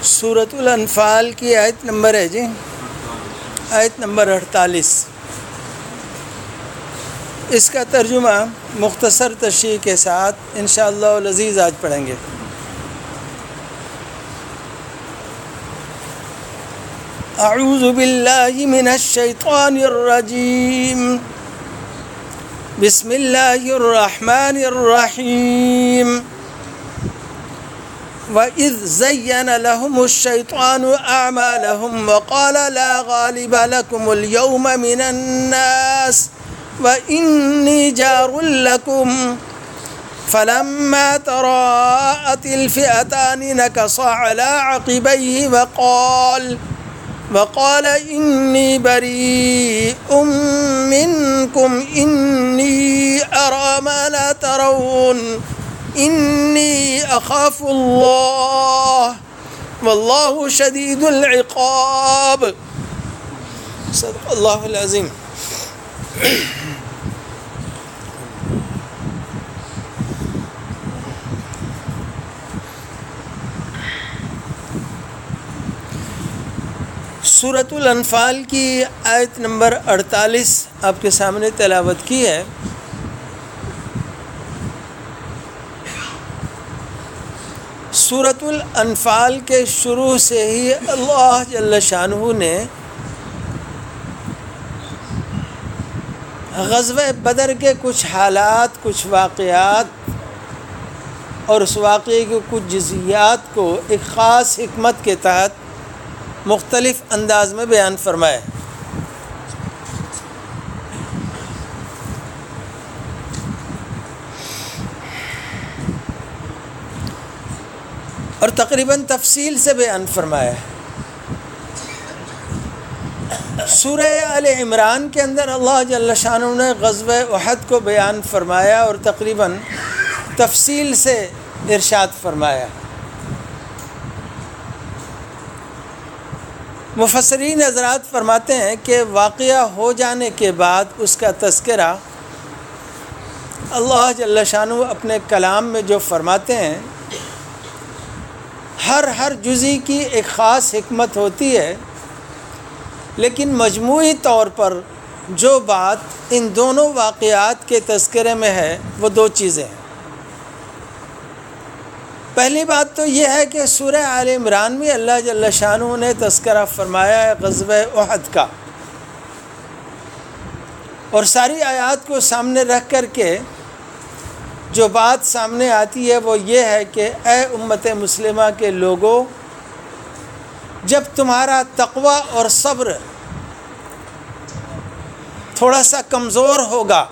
سورۃ الانفال کی آیت نمبر ہے جی، آیت نمبر 48۔ اس کا ترجمہ مختصر تشریح کے ساتھ انشاءاللہ العزیز آج پڑھیں گے۔ اعوذ باللہ من الشیطان الرجیم، بسم اللہ الرحمن الرحیم۔ وَإِذْ زَيَّنَ لَهُمُ الشَّيْطَانُ أَعْمَالَهُمْ وَقَالَ لَا غَالِبَ لَكُمُ الْيَوْمَ مِنَ النَّاسِ وَإِنِّي جَارٌ لَكُمْ فَلَمَّا تَرَاءَتِ الْفِئَتَانِ نَكَصَ عَلَى عَقِبَيْهِ وقال إني بريء منكم إني أرى ما لا ترون إني أخاف الله والله شديد العقاب۔ صدق اللہ العظیم۔ سورۃ الانفال کی آیت نمبر 48 آپ کے سامنے تلاوت کی ہے۔ سورۃ الانفال کے شروع سے ہی اللہ جل شانہ نے غزوہ بدر کے کچھ حالات، کچھ واقعات اور اس واقعے کے کچھ جزئیات کو ایک خاص حکمت کے تحت مختلف انداز میں بیان فرمائے۔ اور تقریباً تفصیل سے بیان فرمایا ہے۔ سورہ آل عمران کے اندر اللہ جل شانہ نے غزوہ احد کو بیان فرمایا اور تقریباً تفصیل سے ارشاد فرمایا۔ مفسرین حضرات فرماتے ہیں کہ واقعہ ہو جانے کے بعد اس کا تذکرہ اللہ جل شانہ اپنے کلام میں جو فرماتے ہیں، ہر جزئی کی ایک خاص حکمت ہوتی ہے، لیکن مجموعی طور پر جو بات ان دونوں واقعات کے تذکرے میں ہے وہ دو چیزیں ہیں۔ پہلی بات تو یہ ہے کہ سورہ آل عمران میں اللہ جل شانہ نے تذکرہ فرمایا ہے غزوہ احد کا، اور ساری آیات کو سامنے رکھ کر کے جو بات سامنے آتی ہے وہ یہ ہے کہ اے امت مسلمہ کے لوگوں، جب تمہارا تقوی اور صبر تھوڑا سا کمزور ہوگا،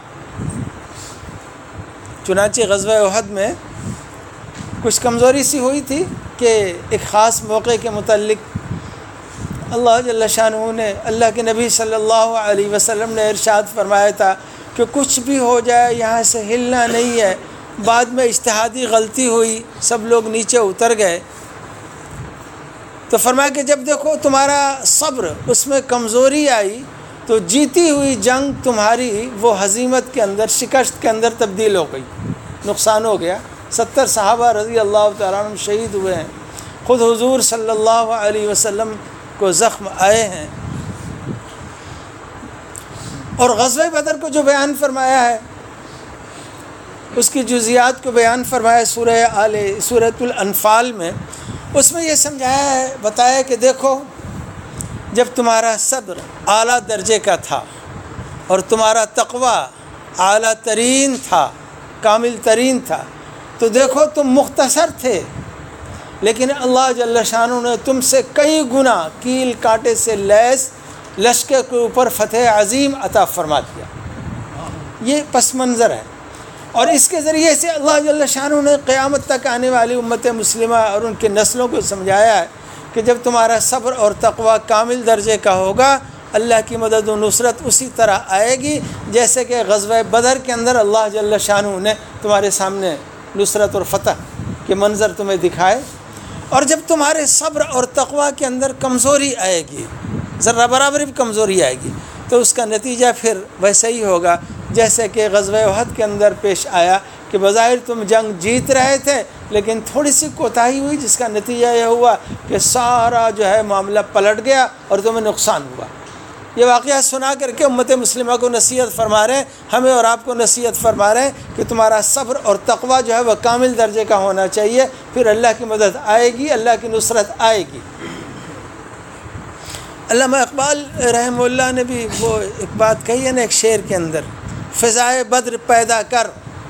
چنانچہ غزوہ احد میں کچھ کمزوری سی ہوئی تھی کہ ایک خاص موقع کے متعلق اللہ جل شانہ نے اللہ کے نبی صلی اللہ علیہ وسلم نے ارشاد فرمایا تھا کہ کچھ بھی ہو جائے یہاں سے ہلنا نہیں ہے۔ بعد میں اجتہادی غلطی ہوئی، سب لوگ نیچے اتر گئے، تو فرمایا کہ جب دیکھو تمہارا صبر اس میں کمزوری آئی تو جیتی ہوئی جنگ تمہاری وہ ہزیمت کے اندر، شکست کے اندر تبدیل ہو گئی، نقصان ہو گیا۔ 70 صحابہ رضی اللہ تعالیٰ عنہ شہید ہوئے ہیں، خود حضور صلی اللہ علیہ وسلم کو زخم آئے ہیں۔ اور غزوہ بدر کو جو بیان فرمایا ہے اس کی جزیات کو بیان فرمایا سورۃ الانفال میں، اس میں یہ سمجھایا ہے، بتایا کہ دیکھو جب تمہارا صبر اعلیٰ درجے کا تھا اور تمہارا تقوی اعلیٰ ترین تھا، کامل ترین تھا، تو دیکھو تم مختصر تھے، لیکن اللہ جل شانہ نے تم سے کئی گنا کیل کانٹے سے لیس لشکر کے اوپر فتح عظیم عطا فرما دیا۔ یہ پس منظر ہے، اور اس کے ذریعے سے اللہ جل شانہ نے قیامت تک آنے والی امت مسلمہ اور ان کے نسلوں کو سمجھایا ہے کہ جب تمہارا صبر اور تقوی کامل درجے کا ہوگا، اللہ کی مدد و نصرت اسی طرح آئے گی جیسے کہ غزوہ بدر کے اندر اللہ جل شانہ نے تمہارے سامنے نصرت اور فتح کے منظر تمہیں دکھائے۔ اور جب تمہارے صبر اور تقوی کے اندر کمزوری آئے گی، ذرہ برابر بھی کمزوری آئے گی، تو اس کا نتیجہ پھر ویسے ہی ہوگا جیسے کہ غزوہ احد کے اندر پیش آیا کہ بظاہر تم جنگ جیت رہے تھے لیکن تھوڑی سی کوتاہی ہوئی، جس کا نتیجہ یہ ہوا کہ سارا جو ہے معاملہ پلٹ گیا اور تمہیں نقصان ہوا۔ یہ واقعہ سنا کر کے امت مسلمہ کو نصیحت فرما رہے ہیں، ہمیں اور آپ کو نصیحت فرما رہے ہیں کہ تمہارا صبر اور تقوی جو ہے وہ کامل درجے کا ہونا چاہیے، پھر اللہ کی مدد آئے گی، اللہ کی نصرت آئے گی۔ علامہ اقبال رحمہ اللہ نے بھی وہ ایک بات کہی ہے نا ایک شعر کے اندر، فضائے بدر پیدا کر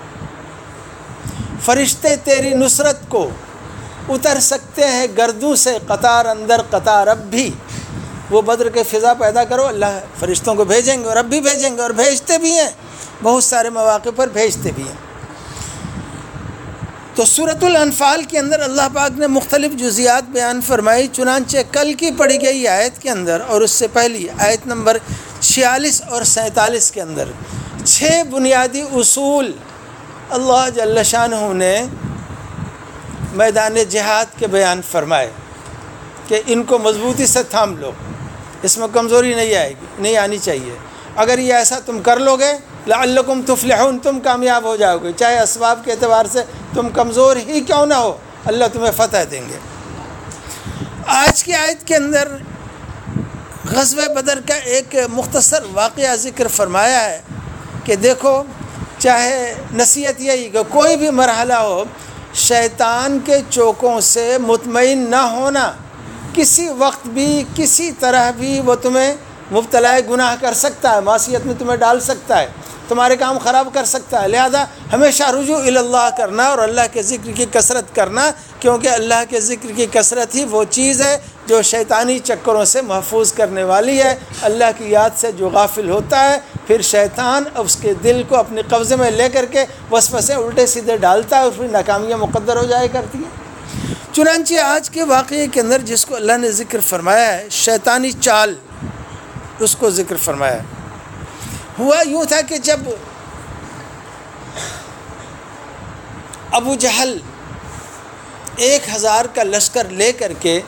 فرشتے تیری نصرت کو، اتر سکتے ہیں گردوں سے قطار اندر قطار اب بھی۔ وہ بدر کے فضا پیدا کرو، اللہ فرشتوں کو بھیجیں گے اور اب بھی بھیجیں گے، اور بھیجتے بھی ہیں، بہت سارے مواقع پر بھیجتے بھی ہیں۔ تو سورۃ الانفال کے اندر اللہ پاک نے مختلف جزیات بیان فرمائی، چنانچہ کل کی پڑھی گئی آیت کے اندر اور اس سے پہلی آیت نمبر 46 اور 47 کے اندر 6 بنیادی اصول اللہ جل شانہ نے میدان جہاد کے بیان فرمائے کہ ان کو مضبوطی سے تھام لو، اس میں کمزوری نہیں آنی چاہیے۔ اگر یہ ایسا تم کر لو گے لعلکم تفلحون، تم کامیاب ہو جاؤ گے، چاہے اسباب کے اعتبار سے تم کمزور ہی کیوں نہ ہو، اللہ تمہیں فتح دیں گے۔ آج کی آیت کے اندر غزوہ بدر کا ایک مختصر واقعہ ذکر فرمایا ہے کہ دیکھو، چاہے نصیحت یہی کہ کوئی بھی مرحلہ ہو، شیطان کے چوکوں سے مطمئن نہ ہونا، کسی وقت بھی کسی طرح بھی وہ تمہیں مبتلا گناہ کر سکتا ہے، معصیت میں تمہیں ڈال سکتا ہے، تمہارے کام خراب کر سکتا ہے، لہذا ہمیشہ رجوع الی اللہ کرنا اور اللہ کے ذکر کی کثرت کرنا، کیونکہ اللہ کے ذکر کی کثرت ہی وہ چیز ہے جو شیطانی چکروں سے محفوظ کرنے والی ہے۔ اللہ کی یاد سے جو غافل ہوتا ہے پھر شیطان اس کے دل کو اپنے قبضے میں لے کر کے وسوسے الٹے سیدھے ڈالتا ہے اور پھر ناکامیاں مقدر ہو جایا کرتی ہیں۔ چنانچہ آج کے واقعے کے اندر جس کو اللہ نے ذکر فرمایا ہے، شیطانی چال، اس کو ذکر فرمایا ہے۔ ہوا یوں تھا کہ جب ابو جہل 1000 کا لشکر لے کر کے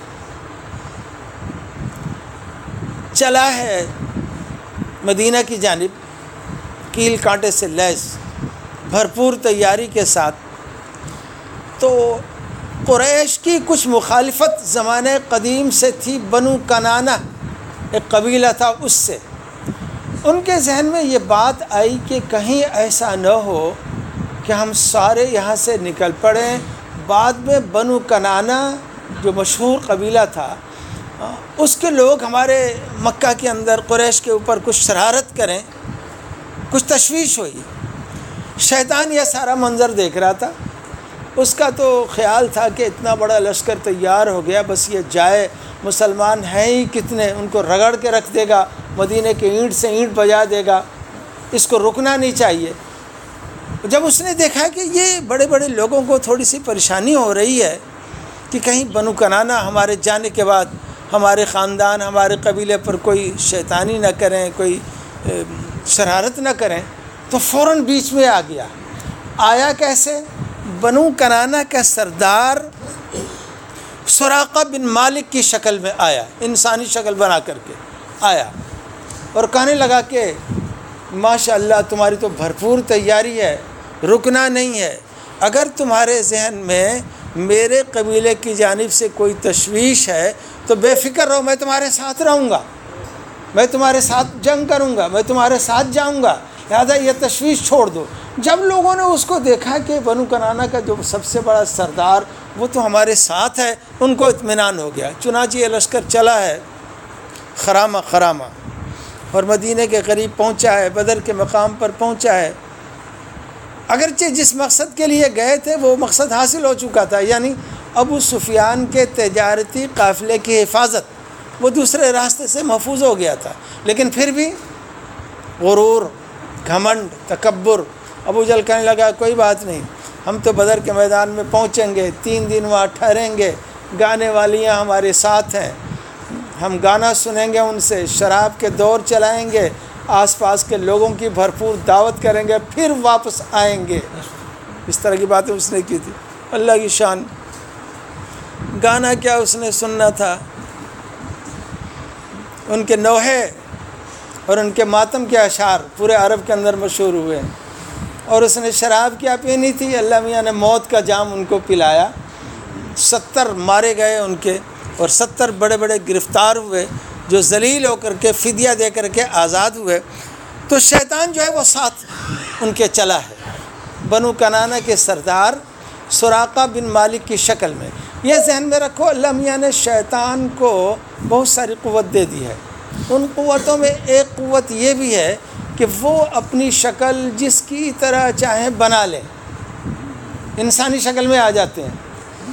چلا ہے مدینہ کی جانب، کیل کانٹے سے لیس بھرپور تیاری کے ساتھ، تو قریش کی کچھ مخالفت زمانہ قدیم سے تھی، بنو کنانہ ایک قبیلہ تھا، اس سے ان کے ذہن میں یہ بات آئی کہ کہیں ایسا نہ ہو کہ ہم سارے یہاں سے نکل پڑیں، بعد میں بنو کنانہ جو مشہور قبیلہ تھا اس کے لوگ ہمارے مکہ کے اندر قریش کے اوپر کچھ شرارت کریں، کچھ تشویش ہوئی۔ شیطان یہ سارا منظر دیکھ رہا تھا، اس کا تو خیال تھا کہ اتنا بڑا لشکر تیار ہو گیا، بس یہ جائے، مسلمان ہیں ہی کتنے، ان کو رگڑ کے رکھ دے گا، مدینہ کے اینٹ سے اینٹ بجا دے گا، اس کو رکنا نہیں چاہیے۔ جب اس نے دیکھا کہ یہ بڑے بڑے لوگوں کو تھوڑی سی پریشانی ہو رہی ہے کہ کہیں بنو کنانہ ہمارے جانے کے بعد ہمارے خاندان، ہمارے قبیلے پر کوئی شیطانی نہ کریں، کوئی شرارت نہ کریں، تو فوراً بیچ میں آ گیا۔ آیا کیسے؟ بنو کنانہ کا سردار سراقہ بن مالک کی شکل میں آیا، انسانی شکل بنا کر کے آیا اور کہنے لگا کہ ماشاء اللہ تمہاری تو بھرپور تیاری ہے، رکنا نہیں ہے، اگر تمہارے ذہن میں میرے قبیلے کی جانب سے کوئی تشویش ہے تو بے فکر رہو، میں تمہارے ساتھ رہوں گا، میں تمہارے ساتھ جنگ کروں گا، میں تمہارے ساتھ جاؤں گا، لہذا یہ تشویش چھوڑ دو۔ جب لوگوں نے اس کو دیکھا کہ بنو کنانہ کا جو سب سے بڑا سردار وہ تو ہمارے ساتھ ہے، ان کو اطمینان ہو گیا۔ چنانچہ یہ لشکر چلا ہے خرامہ اور مدینہ کے قریب پہنچا ہے، بدر کے مقام پر پہنچا ہے۔ اگرچہ جس مقصد کے لیے گئے تھے وہ مقصد حاصل ہو چکا تھا، یعنی ابو سفیان کے تجارتی قافلے کی حفاظت، وہ دوسرے راستے سے محفوظ ہو گیا تھا، لیکن پھر بھی غرور، گھمنڈ، تکبر، ابو جہل کہنے لگا کوئی بات نہیں، ہم تو بدر کے میدان میں پہنچیں گے، 3 دن وہاں ٹھہریں گے، گانے والیاں ہمارے ساتھ ہیں، ہم گانا سنیں گے، ان سے شراب کے دور چلائیں گے، آس پاس کے لوگوں کی بھرپور دعوت کریں گے، پھر واپس آئیں گے۔ اس طرح کی باتیں اس نے کی تھی۔ اللہ کی شان، گانا کیا اس نے سننا تھا، ان کے نوحے اور ان کے ماتم کے اشعار پورے عرب کے اندر مشہور ہوئے ہیں۔ اور اس نے شراب کیا پینی تھی، اللہ میاں نے موت کا جام ان کو پلایا، 70 مارے گئے ان کے، اور 70 بڑے بڑے گرفتار ہوئے جو ذلیل ہو کر کے فدیہ دے کر کے آزاد ہوئے۔ تو شیطان جو ہے وہ ساتھ ان کے چلا ہے، بنو کنانہ کے سردار سراقہ بن مالک کی شکل میں۔ یہ ذہن میں رکھو، اللہ میاں نے شیطان کو بہت ساری قوت دے دی ہے۔ ان قوتوں میں ایک قوت یہ بھی ہے کہ وہ اپنی شکل جس کی طرح چاہیں بنا لیں، انسانی شکل میں آ جاتے ہیں۔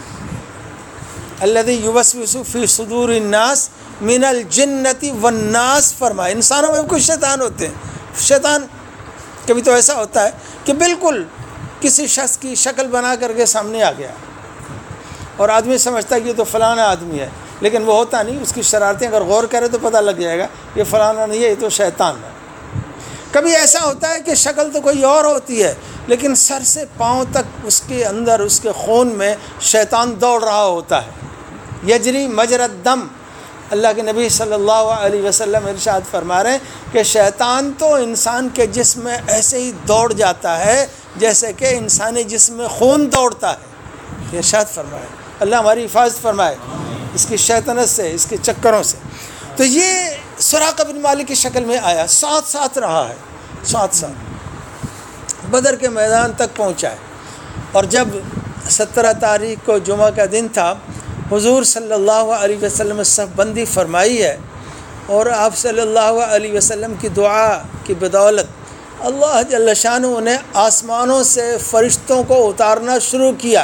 الذی یوسوس فی صدور الناس من الجنۃ والناس فرمایا، انسانوں میں بھی کچھ شیطان ہوتے ہیں۔ شیطان کبھی تو ایسا ہوتا ہے کہ بالکل کسی شخص کی شکل بنا کر کے سامنے آ گیا اور آدمی سمجھتا ہے کہ یہ تو فلانا آدمی ہے، لیکن وہ ہوتا نہیں، اس کی شرارتیں اگر غور کرے تو پتہ لگ جائے گا یہ فلانا نہیں ہے، یہ تو شیطان ہے۔ کبھی ایسا ہوتا ہے کہ شکل تو کوئی اور ہوتی ہے، لیکن سر سے پاؤں تک اس کے اندر، اس کے خون میں شیطان دوڑ رہا ہوتا ہے، یجری مجرى الدم۔ اللہ کے نبی صلی اللہ علیہ وسلم ارشاد فرما رہے ہیں کہ شیطان تو انسان کے جسم میں ایسے ہی دوڑ جاتا ہے جیسے کہ انسانی جسم میں خون دوڑتا ہے۔ یہ ارشاد فرمائے، اللہ ہماری حفاظت فرمائے اس کی شیطنت سے، اس کے چکروں سے۔ تو یہ سراقہ بن مالک کی شکل میں آیا، ساتھ رہا ہے، ساتھ بدر کے میدان تک پہنچا ہے۔ اور جب 17 تاریخ کو جمعہ کا دن تھا، حضور صلی اللہ علیہ وسلم نے صف بندی فرمائی ہے، اور آپ صلی اللہ علیہ وسلم کی دعا کی بدولت اللہ جل شانہ نے آسمانوں سے فرشتوں کو اتارنا شروع کیا،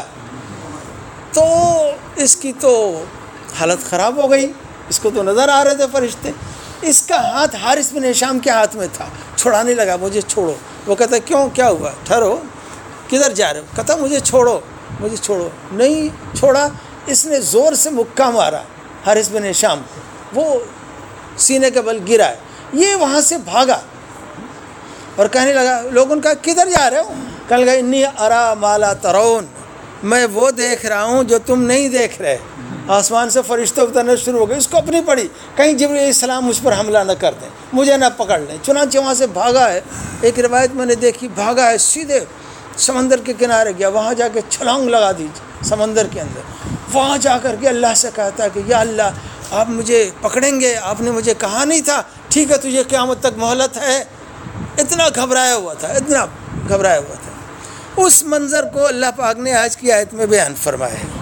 تو اس کی تو حالت خراب ہو گئی۔ اس کو تو نظر آ رہے تھے فرشتے، اس کا ہاتھ حارث بن ہشام کے ہاتھ میں تھا، چھڑانے لگا، مجھے چھوڑو۔ وہ کہتا کیوں، کیا ہوا، ٹھہرو، کدھر جا رہے ہو؟ کہتا مجھے چھوڑو، مجھے چھوڑو۔ نہیں چھوڑا، اس نے زور سے مکہ مارا حارث بن ہشام کو، وہ سینے کے بل گرا ہے۔ یہ وہاں سے بھاگا اور کہنے لگا، لوگوں کا کدھر جا رہے ہو؟ کہنے لگا انی ارا ما لا ترون، میں وہ دیکھ رہا ہوں جو تم نہیں دیکھ رہے۔ آسمان سے فرشتے اترنا شروع ہو گئے، اس کو اپنی پڑی، کہیں جبرائیل علیہ السلام مجھ پر حملہ نہ کر دیں، مجھے نہ پکڑ لیں۔ چنانچہ وہاں سے بھاگا ہے، ایک روایت میں نے دیکھی، بھاگا ہے سیدھے سمندر کے کنارے گیا، وہاں جا کے چھلانگ لگا دی سمندر کے اندر۔ وہاں جا کر کے اللہ سے کہتا کہ یا اللہ آپ مجھے پکڑیں گے، آپ نے مجھے کہا نہیں تھا، ٹھیک ہے تجھے قیامت تک مہلت ہے۔ اتنا گھبرایا ہوا تھا، اتنا گھبرایا ہوا تھا۔ اس منظر کو اللہ پاک نے آج کی آیت میں بیان فرمایا ہے۔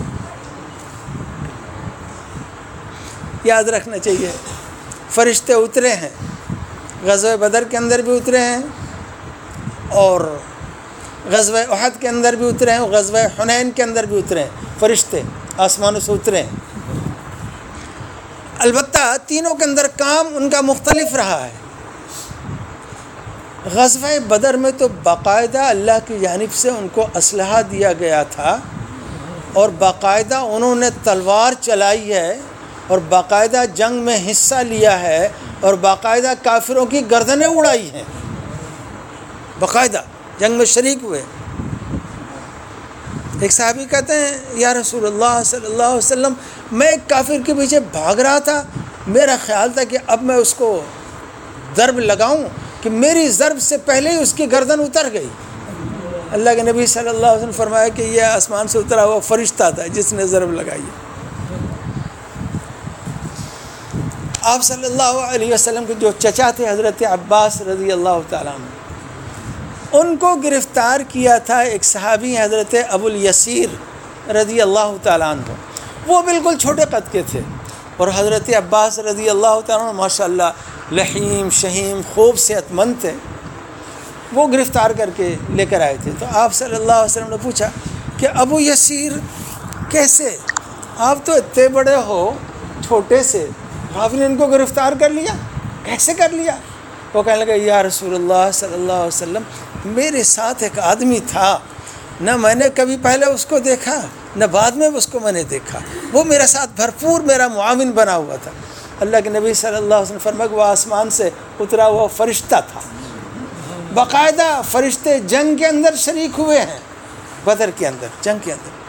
یاد رکھنا چاہیے، فرشتے اترے ہیں، غزوہ بدر کے اندر بھی اترے ہیں، اور غزوہ احد کے اندر بھی اترے ہیں، غزوہ حنین کے اندر بھی اترے ہیں، فرشتے آسمانوں سے اترے ہیں۔ البتہ تینوں کے اندر کام ان کا مختلف رہا ہے۔ غزوہ بدر میں تو باقاعدہ اللہ کی جانب سے ان کو اسلحہ دیا گیا تھا، اور باقاعدہ انہوں نے تلوار چلائی ہے، اور باقاعدہ جنگ میں حصہ لیا ہے، اور باقاعدہ کافروں کی گردنیں اڑائی ہیں، باقاعدہ جنگ میں شریک ہوئے۔ ایک صحابی کہتے ہیں یا رسول اللہ صلی اللہ علیہ وسلم، میں ایک کافر کے پیچھے بھاگ رہا تھا، میرا خیال تھا کہ اب میں اس کو ضرب لگاؤں کہ میری ضرب سے پہلے ہی اس کی گردن اتر گئی۔ اللہ کے نبی صلی اللہ علیہ وسلم فرمایا کہ یہ آسمان سے اترا ہوا فرشتہ تھا جس نے ضرب لگائی۔ آپ صلی اللہ علیہ وسلم کے جو چچا تھے حضرت عباس رضی اللہ تعالیٰ عنہ، ان کو گرفتار کیا تھا ایک صحابی حضرت ابو الیسیر رضی اللہ تعالیٰ عنہ۔ وہ بالکل چھوٹے قد کے تھے، اور حضرت عباس رضی اللہ تعالیٰ عنہ ماشاء اللہ لحیم شہیم خوب صحت مند تھے۔ وہ گرفتار کر کے لے کر آئے تھے، تو آپ صلی اللہ علیہ وسلم نے پوچھا کہ ابو یسیر کیسے، آپ تو اتنے بڑے ہو، چھوٹے سے آپ نے ان کو گرفتار کر لیا، کیسے کر لیا؟ وہ کہنے لگا یا رسول اللہ صلی اللہ علیہ وسلم، میرے ساتھ ایک آدمی تھا، نہ میں نے کبھی پہلے اس کو دیکھا نہ بعد میں اس کو میں نے دیکھا، وہ میرے ساتھ بھرپور میرا معاون بنا ہوا تھا۔ اللہ کے نبی صلی اللہ علیہ وسلم فرمایا کہ وہ آسمان سے اترا ہوا فرشتہ تھا۔ باقاعدہ فرشتے جنگ کے اندر شریک ہوئے ہیں، بدر کے اندر، جنگ کے اندر۔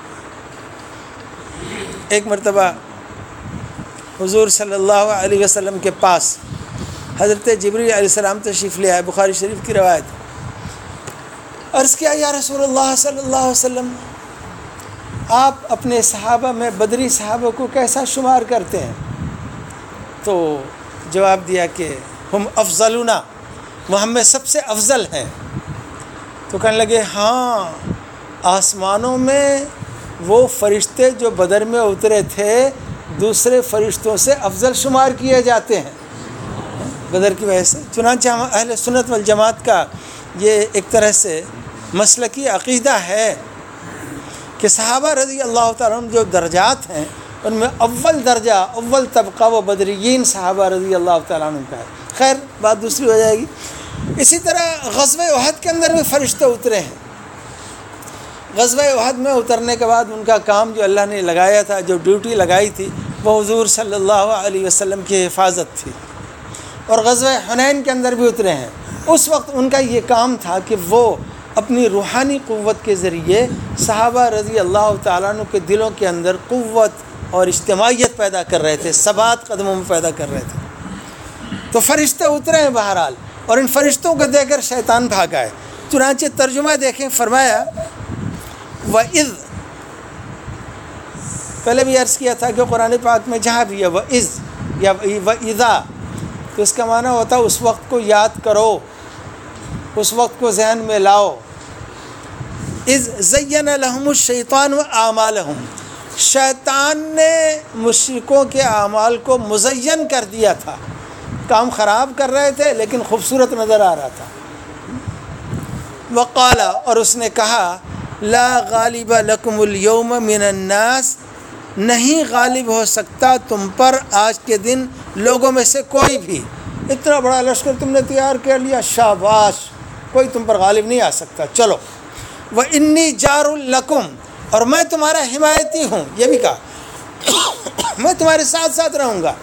ایک مرتبہ حضور صلی اللہ علیہ وسلم کے پاس حضرت جبریل علیہ السلام تشریف لے آئے، بخاری شریف کی روایت۔ عرض کیا یا رسول اللہ صلی اللہ علیہ وسلم، آپ اپنے صحابہ میں بدری صحابہ کو کیسا شمار کرتے ہیں؟ تو جواب دیا کہ ہم افضلنا، وہ ہم میں سب سے افضل ہیں۔ تو کہنے لگے ہاں، آسمانوں میں وہ فرشتے جو بدر میں اترے تھے دوسرے فرشتوں سے افضل شمار کیے جاتے ہیں بدر کی وجہ سے۔ چنانچہ ہم اہل سنت والجماعت کا یہ ایک طرح سے مسلکی عقیدہ ہے کہ صحابہ رضی اللہ تعالیٰ عنہ جو درجات ہیں ان میں اول درجہ، اول طبقہ وہ بدریین صحابہ رضی اللہ تعالیٰ عنہ کا ہے۔ خیر بات دوسری ہو جائے گی۔ اسی طرح غزوہ احد کے اندر بھی فرشتے اترے ہیں۔ غزوہ احد میں اترنے کے بعد ان کا کام جو اللہ نے لگایا تھا، جو ڈیوٹی لگائی تھی، وہ حضور صلی اللہ علیہ وسلم کی حفاظت تھی۔ اور غزوہ حنین کے اندر بھی اترے ہیں۔ اس وقت ان کا یہ کام تھا کہ وہ اپنی روحانی قوت کے ذریعے صحابہ رضی اللہ تعالیٰ عنہ کے دلوں کے اندر قوت اور اجتماعیت پیدا کر رہے تھے، ثبات قدموں میں پیدا کر رہے تھے۔ تو فرشتے اترے ہیں بہرحال، اور ان فرشتوں کو دیکھ کر شیطان بھاگا ہے۔ چنانچہ ترجمہ دیکھیں، فرمایا وَإِذْ، پہلے بھی عرض کیا تھا کہ قرآن پاک میں جہاں بھی ہے وَإِذْ یا وَإِذَا، تو اس کا معنی ہوتا ہے اس وقت کو یاد کرو، اس وقت کو ذہن میں لاؤ۔ اذ زین لہم الشیطان اعمالہم، شیطان نے مشرکوں کے اعمال کو مزین کر دیا تھا، کام خراب کر رہے تھے لیکن خوبصورت نظر آ رہا تھا۔ وقال، اور اس نے کہا لا غالب لکم اليوم من الناس، نہیں غالب ہو سکتا تم پر آج کے دن لوگوں میں سے کوئی بھی۔ اتنا بڑا لشکر تم نے تیار کر لیا، شاباش، کوئی تم پر غالب نہیں آ سکتا، چلو۔ وَإِنِّي جَارٌ لَكُمْ، اور میں تمہارا حمایتی ہوں، یہ بھی کہا میں تمہارے ساتھ ساتھ رہوں گا۔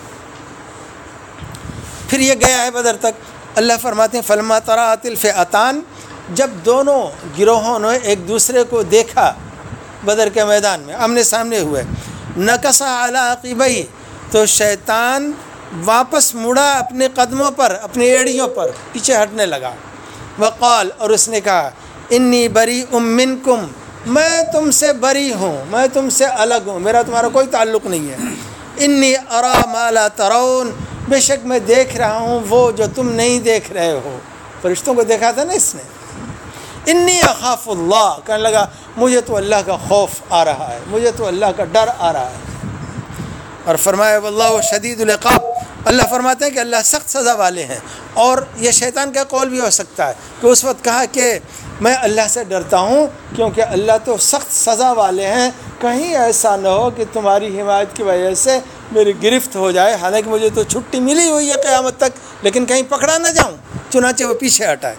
پھر یہ گیا ہے بدر تک۔ اللہ فرماتے ہیں فَلَمَّا تَرَأَتِ الْفِئَتَانِ، جب دونوں گروہوں نے ایک دوسرے کو دیکھا بدر کے میدان میں آمنے سامنے ہوئے، نَكَصَ عَلَىٰ عَقِبَيْهِ، تو شیطان واپس مڑا اپنے قدموں پر، اپنی ایڑیوں پر پیچھے ہٹنے لگا۔ وقال، اور اس نے کہا انی بریء منکم، میں تم سے بری ہوں، میں تم سے الگ ہوں، میرا تمہارا کوئی تعلق نہیں ہے۔ انی ارا ما لا ترون، بے شک میں دیکھ رہا ہوں وہ جو تم نہیں دیکھ رہے ہو۔ فرشتوں کو دیکھا تھا نا اس نے۔ انی اخاف اللہ، کہنے لگا مجھے تو اللہ کا خوف آ رہا ہے، مجھے تو اللہ کا ڈر آ رہا ہے۔ اور فرمایا واللہ شدید العقاب، اللہ فرماتے ہیں کہ اللہ سخت سزا والے ہیں۔ اور یہ شیطان کا قول بھی ہو سکتا ہے کہ اس وقت کہا کہ میں اللہ سے ڈرتا ہوں کیونکہ اللہ تو سخت سزا والے ہیں، کہیں ایسا نہ ہو کہ تمہاری حمایت کی وجہ سے میری گرفت ہو جائے، حالانکہ مجھے تو چھٹی ملی ہوئی ہے قیامت تک، لیکن کہیں پکڑا نہ جاؤں۔ چنانچہ وہ پیچھے ہٹائے۔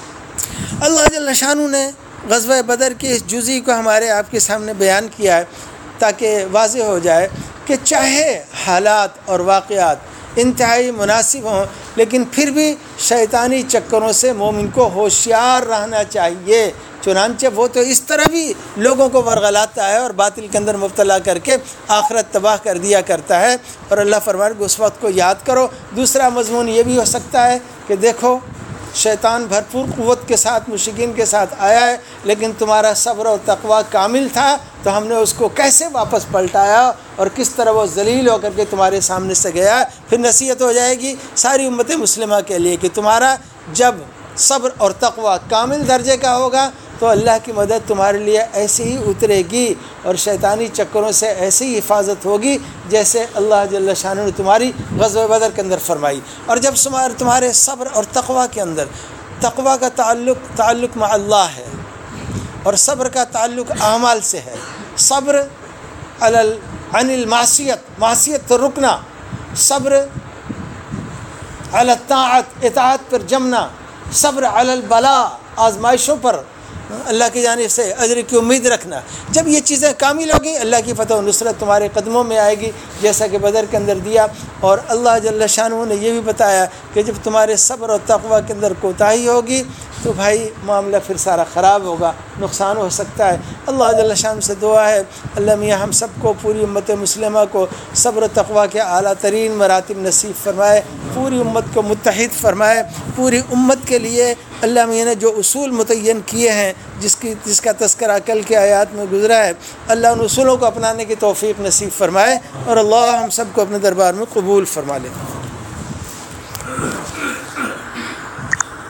اللہ جل شانہ نے غزوہ بدر کی اس جزی کو ہمارے آپ کے سامنے بیان کیا ہے تاکہ واضح ہو جائے کہ چاہے حالات اور واقعات انتہائی مناسب ہوں لیکن پھر بھی شیطانی چکروں سے مومن کو ہوشیار رہنا چاہیے۔ چنانچہ وہ تو اس طرح بھی لوگوں کو ورغلاتا ہے اور باطل کے اندر مبتلا کر کے آخرت تباہ کر دیا کرتا ہے، اور اللہ فرمائے کہ اس وقت کو یاد کرو۔ دوسرا مضمون یہ بھی ہو سکتا ہے کہ دیکھو شیطان بھرپور قوت کے ساتھ مشرکین کے ساتھ آیا ہے لیکن تمہارا صبر و تقوی کامل تھا، تو ہم نے اس کو کیسے واپس پلٹایا اور کس طرح وہ ذلیل ہو کر کے تمہارے سامنے سے گیا۔ پھر نصیحت ہو جائے گی ساری امت مسلمہ کے لیے کہ تمہارا جب صبر اور تقوی کامل درجے کا ہوگا تو اللہ کی مدد تمہارے لیے ایسے ہی اترے گی اور شیطانی چکروں سے ایسی ہی حفاظت ہوگی جیسے اللہ جل شانہ نے تمہاری غزوہ بدر کے اندر فرمائی۔ اور جب تمہارے صبر اور تقوی کے اندر، تقوی کا تعلق مع اللہ ہے اور صبر کا تعلق اعمال سے ہے۔ صبر عن المعصیت، معصیت پر رکنا، صبر علی الطاعت، اطاعت پر جمنا، صبر علی البلاء، آزمائشوں پر اللہ کی جانب سے اجر کی امید رکھنا۔ جب یہ چیزیں کامل ہوگی اللہ کی فتح و نصرت تمہارے قدموں میں آئے گی، جیسا کہ بدر کے اندر دیا۔ اور اللہ جل شانہ نے یہ بھی بتایا کہ جب تمہارے صبر اور تقوی کے اندر کوتاہی ہوگی تو بھائی معاملہ پھر سارا خراب ہوگا، نقصان ہو سکتا ہے۔ اللہ جل شانہ سے دعا ہے اللہ میاں ہم سب کو، پوری امت مسلمہ کو صبر و تقوی کے اعلیٰ ترین مراتب نصیب فرمائے، پوری امت کو متحد فرمائے، پوری امت کے لیے اللہ میاں نے جو اصول متعین کیے ہیں، جس کا تذکرہ کل کے آیات میں گزرا ہے، اللہ ان اصولوں کو اپنانے کی توفیق نصیب فرمائے، اور اللہ ہم سب کو اپنے دربار میں قبول فرما لے۔